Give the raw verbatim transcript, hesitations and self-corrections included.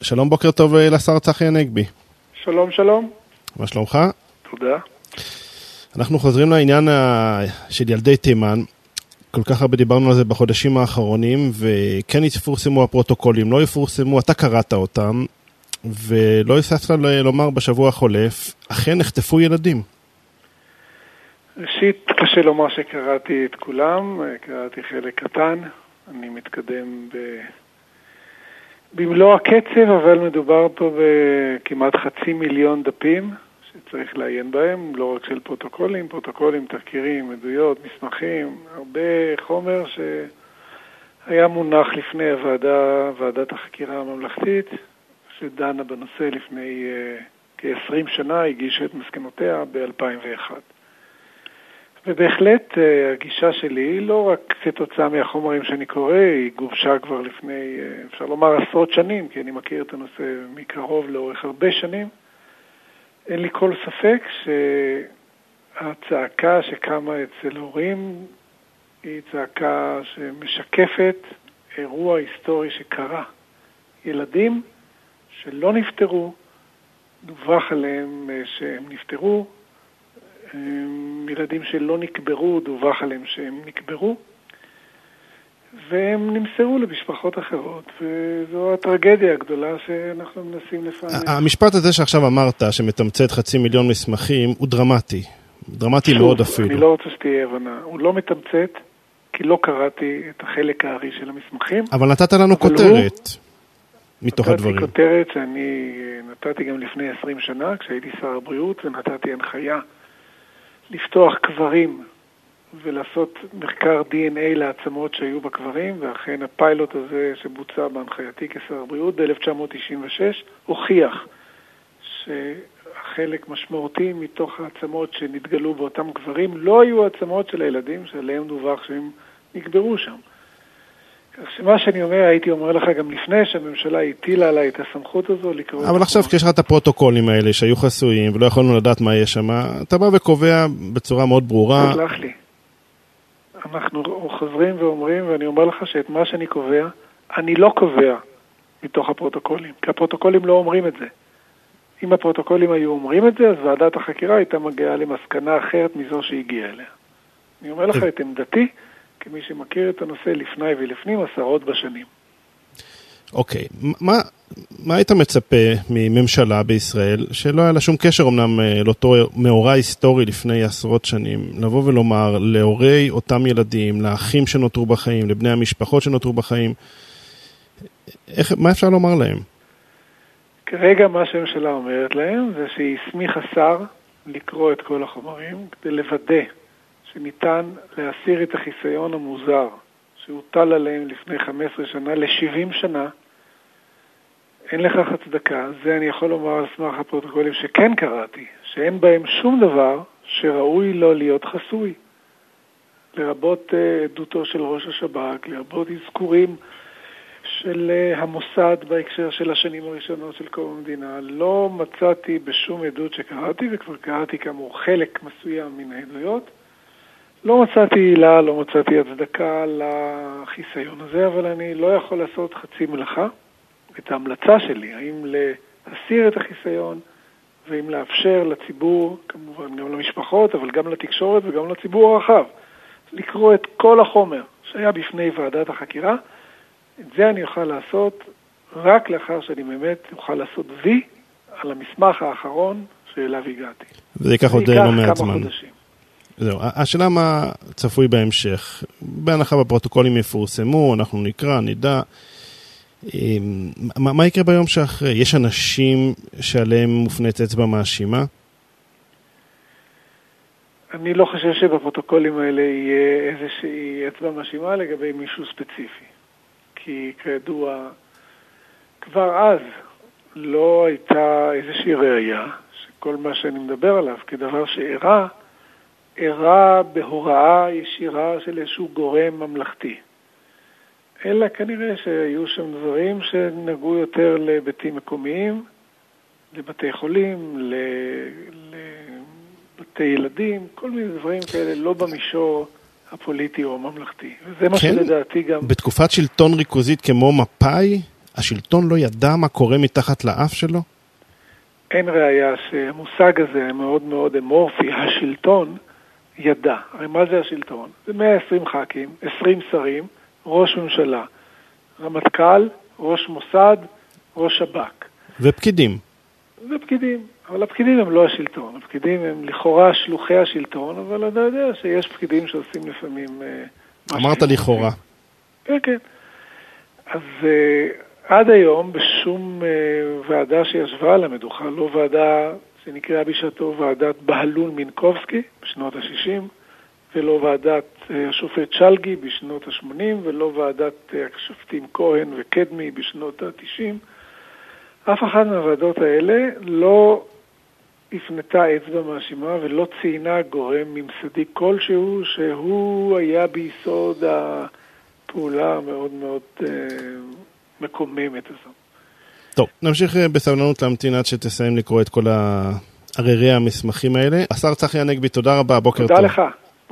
שלום, בוקר טוב לשר צחי הנגבי. שלום, שלום. מה שלומך? תודה. אנחנו חוזרים לעניין של ילדי תימן. כל כך הרבה דיברנו על זה בחודשים האחרונים, וכן יפורסמו הפרוטוקולים, לא יפורסמו, אתה קראת אותם, ולא הספת לומר בשבוע החולף, אכן נחטפו ילדים. ראשית, קשה לומר שקראתי את כולם, קראתי חלק קטן, אני מתקדם ב... במלוא הקצב, אבל מדובר פה בכמעט חצי מיליון דפים שצריך לעיין בהם, לא רק של פרוטוקולים, פרוטוקולים, תחקירים, עדויות, מסמכים, הרבה חומר שהיה מונח לפני הוועדה, ועדת החקירה הממלכתית, שדנה בנושא לפני uh, כ-עשרים שנה, הגישה את מסקנותיה ב-אלפיים ואחת. ובהחלט הגישה שלי היא לא רק כתוצאה מהחומרים שאני קורא, היא גובשה כבר לפני, אפשר לומר, עשרות שנים, כי אני מכיר את הנושא מקרוב לאורך הרבה שנים. אין לי כל ספק שהצעקה שקמה אצל הורים היא צעקה שמשקפת אירוע היסטורי שקרה. ילדים שלא נפטרו, דווח עליהם שהם נפטרו, ילדים שלא נקברו, דווח עליהם שהם נקברו, והם נמסרו למשפחות אחרות, וזו הטרגדיה הגדולה שאנחנו מנסים לפעמים. המשפט הזה שעכשיו אמרת, שמתמצת חצי מיליון מסמכים, הוא דרמטי. דרמטי שוב, מאוד אפילו. אני לא רוצה שתהיה הבנה. הוא לא מתמצת, כי לא קראתי את החלק הארי של המסמכים. אבל נתת לנו כותרת מתוך הדברים. נתתי כותרת שאני נתתי גם לפני עשרים שנה, כשהייתי שר הבריאות, ונתתי הנחיה לפתוח קברים ולעשות מחקר די אן איי לעצמות שהיו בקברים, ואכן הפיילוט הזה שבוצע בהנחייתי כשר הבריאות ב-אלף תשע מאות תשעים ושש הוכיח שחלק משמעותי מתוך העצמות שנתגלו באותם קברים לא היו העצמות של הילדים שעליהם דווח שהם נקברו שם. כך שמה שאני אומר, הייתי אומר לך גם לפני שהממשלה הטילה עליי את הסמכות הזו לקרוא... אבל עכשיו כשיש לך את הפרוטוקולים האלה שהיו חסויים ולא יכולנו לדעת מה יש שם, אתה בא וקובע בצורה מאוד ברורה... תסלח לי. אנחנו חוזרים ואומרים, ואני אומר לך שאת מה שאני קובע, אני לא קובע מתוך הפרוטוקולים, כי הפרוטוקולים לא אומרים את זה. אם הפרוטוקולים היו אומרים את זה, אז ועדת החקירה הייתה מגיעה למסקנה אחרת מזו שהגיעה אליה. אני אומר לך את עמדתי, כמי שמכיר את הנושא לפני ולפנים עשרות בשנים. אוקיי, מה, מה היית מצפה מממשלה בישראל, שלא היה לה שום קשר אמנם לאותו מאורע היסטורי לפני עשרות שנים, לבוא ולומר להורי אותם ילדים, לאחים שנותרו בחיים, לבני המשפחות שנותרו בחיים, איך, מה אפשר לומר להם? כרגע מה שהממשלה אומרת להם זה שהיא הסמיכה שר לקרוא את כל החומרים כדי לוודא שניתן להסיר את החיסיון המוזר שהוטל עליהם לפני חמש עשרה שנה ל-שבעים שנה. אין לכך הצדקה. זה אני יכול לומר על סמך הפרוטוקולים שכן קראתי, שאין בהם שום דבר שראוי לא להיות חסוי. לרבות עדותו של ראש השב"כ, לרבות אזכורים של המוסד בהקשר של השנים הראשונות של קום המדינה. לא מצאתי בשום עדות שקראתי, וכבר קראתי כאמור חלק מסוים מן העדויות, לא מצאתי עילה, לא מצאתי הצדקה לחיסיון הזה, אבל אני לא יכול לעשות חצי מלאכה. את ההמלצה שלי, האם להסיר את החיסיון, ואם לאפשר לציבור, כמובן גם למשפחות, אבל גם לתקשורת וגם לציבור הרחב, לקרוא את כל החומר שהיה בפני ועדת החקירה. את זה אני אוכל לעשות רק לאחר שאני באמת אוכל לעשות וי על המסמך האחרון שאליו הגעתי. וזה ייקח עוד לא מעט זמן. חודשים. זהו, השאלה מה צפוי בהמשך. בהנחה בפרוטוקולים יפורסמו, אנחנו נקרא, נדע. מה, מה יקרה ביום שאחרי? יש אנשים שעליהם מופנית אצבע מאשימה? אני לא חושב שבפרוטוקולים האלה יהיה איזושהי אצבע מאשימה לגבי מישהו ספציפי. כי כידוע, כבר אז לא הייתה איזושהי ראייה, שכל מה שאני מדבר עליו כדבר שאירע, אירע בהוראה ישירה של איזשהו גורם ממלכתי. אלא כנראה שהיו שם דברים שנגעו יותר לבתים מקומיים, לבתי חולים, לבתי ילדים, כל מיני דברים כאלה, לא במישור הפוליטי או הממלכתי. וזה מה כן, שלדעתי גם... בתקופת שלטון ריכוזית כמו מפאי, השלטון לא ידע מה קורה מתחת לאף שלו? אין ראיה שהמושג הזה מאוד מאוד אמורפי, השלטון ידע. הרי מה זה השלטון? זה מאה ועשרים ח"כים, עשרים שרים, ראש ממשלה, רמטכ"ל, ראש מוסד, ראש שב"כ. ופקידים. ופקידים. אבל הפקידים הם לא השלטון. הפקידים הם לכאורה שלוחי השלטון, אבל אתה יודע שיש פקידים שעושים לפעמים... אמרת לכאורה. כן, כן. אז uh, עד היום בשום uh, ועדה שישבה על המדוכה, לא ועדה שנקראה בשעתו ועדת בהלול מינקובסקי בשנות ה-שישים, ולא ועדת uh, השופט שלגי בשנות ה-שמונים, ולא ועדת uh, השופטים כהן וקדמי בשנות ה-תשעים. אף אחת מהוועדות האלה לא הפנתה אצבע מאשימה ולא ציינה גורם ממסדי כלשהו שהוא היה ביסוד הפעולה המאוד מאוד אה, מקוממת הזו. טוב, נמשיך בסבלנות להמתין עד שתסיים לקרוא את כל הררי המסמכים האלה. השר צחי הנגבי, תודה רבה, בוקר טוב. תודה לך.